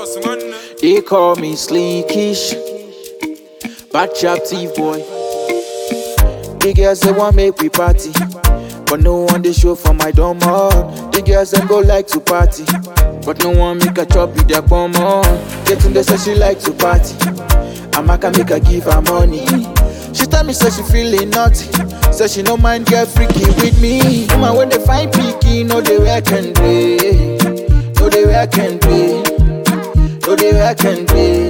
They call me Sleekish, bad chap thief boy. The girls they want make we party, but no one they show for my dumb heart. The girls them go like to party, but no one make a chop with their bum on. Getting the say she like to party, I can make her give her money. She tell me say she feeling naughty, say she no mind get freaky with me. Woman when they find picky, no they wear can play, no they wear can play, no they wear can play.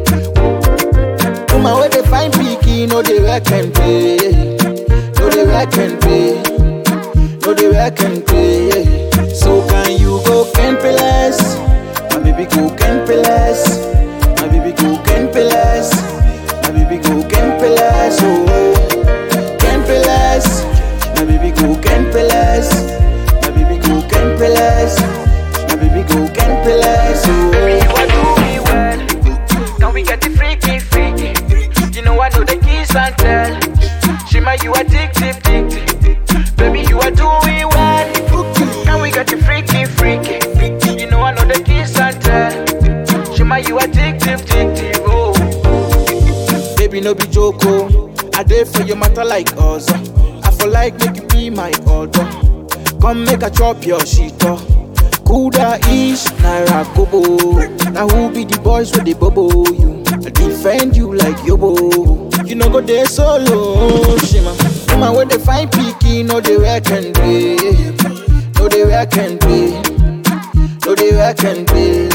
Woman when they find picky, no they wear can play, no they wear can play, no they wear can play. So can you go can pay less? My baby go can pay less. My baby go can pay less. My baby go can pay less. Oh, can pay less. My baby go can pay less. My baby go can pay less. My baby go can pay less. Oh, baby, you are doing well. Can we get the freaky, freaky? You know I know the kiss and tell. Shima, you addictive, addictive. Baby, you are doing well. Can we get the freaky, freaky? You know I know the kiss and tell. Shima, you addictive, addictive. Oh, baby, no be joke. Oh, I did for your matter like us. I feel like make you be my order. Come make a chop your shit. Kuda ish, naira kobo. Now who be the boys with the bubble? You, I defend you like yobo. You know go there solo, shima. Woman when they find picky, no they wear can play, no they wear can play, no they wear can play.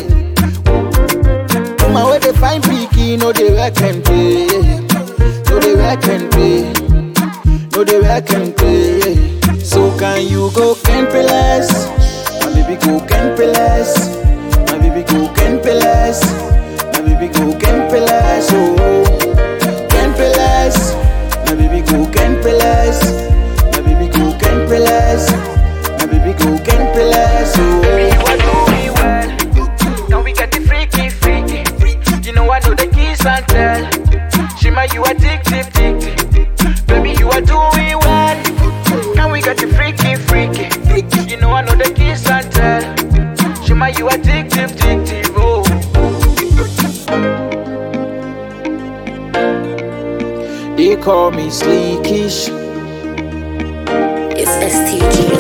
Woman when they find picky, no they wear can play, no they wear can play, no they wear can play. So can you go can pay less? My baby go can pay less. My baby go can pay less. My baby go can pay less. Oh, can pay less. My baby go can pay less. My baby go can pay less. My baby go can pay less. Oh, baby, you are doing well. Can we get the freaky, freaky? You know I know the kiss and tell. Shima, you addictive, addictive. Baby, you are doing well. Can we get the freaky, freaky? You know I know the kiss and tell. Shima, you addictive, addictive. Oh, they call me Sleekish. It's STG.